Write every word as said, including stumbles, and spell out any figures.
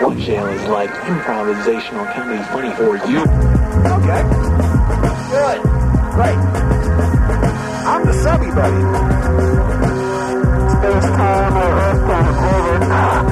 Jail is like improvisational comedy funny for you. Okay. Good. Great. I'm the subby buddy. Space time or earth time over.